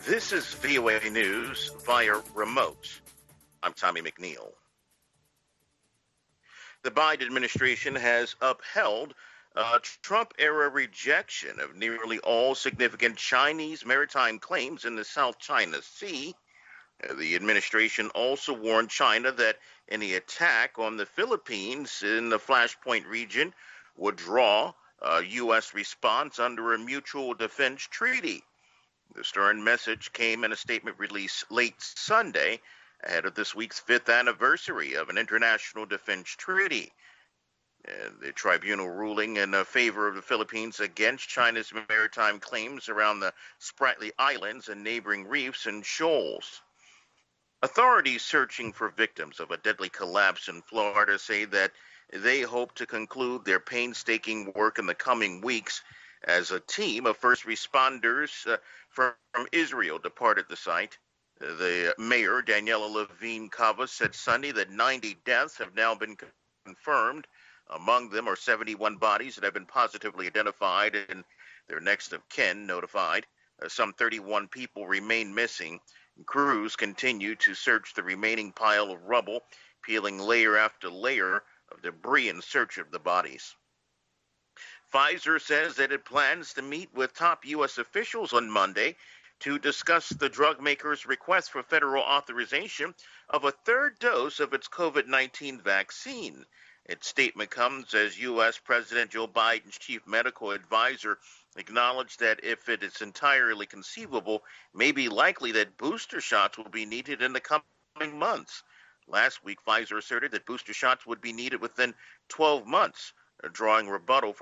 This is VOA News via remote. I'm Tommy McNeil. The Biden administration has upheld Trump-era rejection of nearly all significant Chinese maritime claims in the South China Sea. The administration also warned China that any attack on the Philippines in the Flashpoint region would draw a U.S. response under a mutual defense treaty. The stern message came in a statement released late Sunday ahead of this week's 5th anniversary of an international defense treaty. And the tribunal ruling in favor of the Philippines against China's maritime claims around the Spratly Islands and neighboring reefs and shoals. Authorities searching for victims of a deadly collapse in Florida say that they hope to conclude their painstaking work in the coming weeks as a team of first responders from Israel departed the site. The mayor, Daniela Levine Cava, said Sunday that 90 deaths have now been confirmed. Among them are 71 bodies that have been positively identified and their next of kin notified. Some 31 people remain missing. Crews continue to search the remaining pile of rubble, peeling layer after layer of debris in search of the bodies. Pfizer says that it plans to meet with top U.S. officials on Monday to discuss the drug maker's request for federal authorization of a third dose of its COVID-19 vaccine. Its statement comes as U.S. President Joe Biden's chief medical advisor acknowledged that if it is entirely conceivable, it may be likely that booster shots will be needed in the coming months. Last week, Pfizer asserted that booster shots would be needed within 12 months, drawing rebuttal from